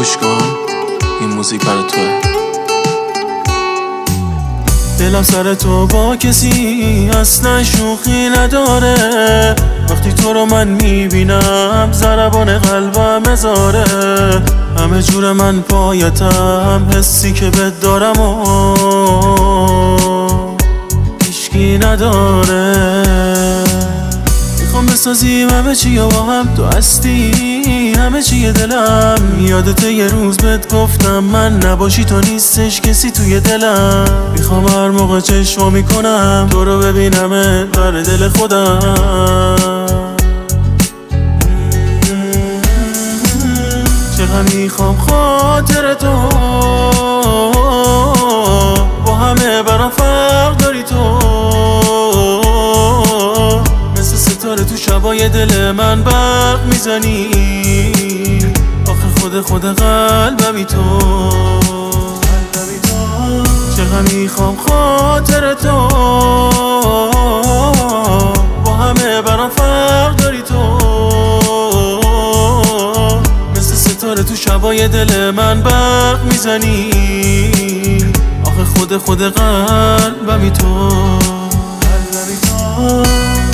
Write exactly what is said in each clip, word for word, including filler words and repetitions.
گوش کن، این موزیک برای توه. دلم سر تو با کسی اصلا شوخی نداره، وقتی تو رو من میبینم ضربان قلبم ازاره. همه جور من پایتم، حسی که بد دارم و هیچکی نداره. میخوام بسازیم همه چی با هم، تو هستی همه چی دلم. یادته یه روز بهت گفتم من نباشی تو نیستش کسی توی دلم. میخوام هر موقع چشمو میکنم تو رو ببینم بر دل خودم. چقدر میخوام خاطر تو، با همه برام فرق داری تو. مثل ستاره تو شبای دل من برق میزنی، آخه خود خود قلبمی تو. چقدر میخوام خاطر تو، با همه برام فرق داری تو. مثل ستاره تو شبای دل من برق میزنی، آخه خود خود قلبمی تو. قلبمی تو.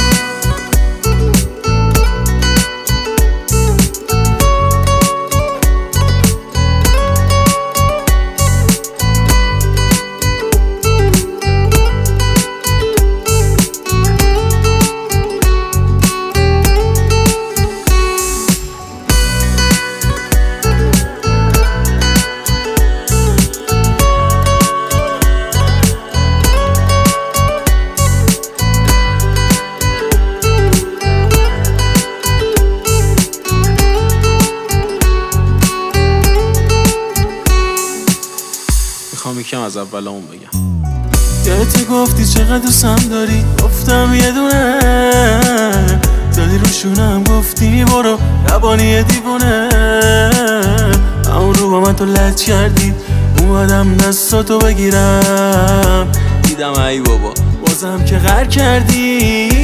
میخوام یکم از اول اون بگم. یادت گفتی چقدر دوستم داری، گفتم یه دونه. زدی رو شونم گفتی برو یبانی دیوونه. اون رو با من تو لج کردی، اومدم دستاتو بگیرم. دیدم ای بابا بازم که غر کردی.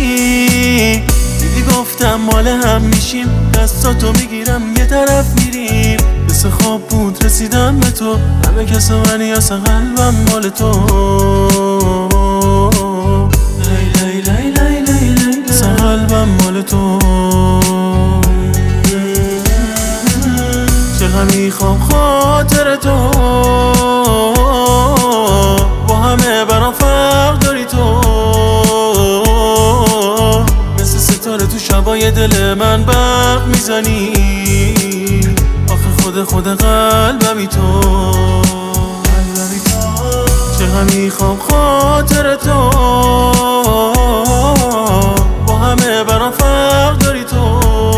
دیدی گفتم مال هم میشیم، دستاتو میگیرم یه طرف میریم. مثل خواب بود رسیدم به تو، همه کس منی اصلا قلبم مال تو. لی لی لی لی لی لی اصلا قلبم مال تو. چقدر میخوام خاطر تو، با همه برام فرق داری تو. مثل ستاره تو شبای دل من برق میزنی، خود خود قلبمی تو. قلبمی تو. چقدر میخوام خاطر تو، با همه برام فرق داری تو.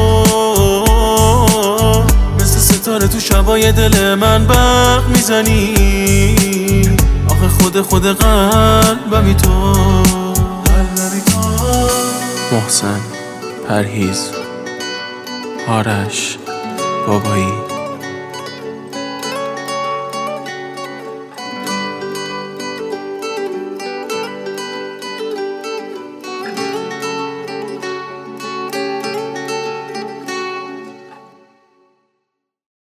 مثل ستاره تو شبای دل من برق میزنی، آخه خود خود قلبمی تو. قلبمی تو. محسن، پرهیز، آرش، بابایی.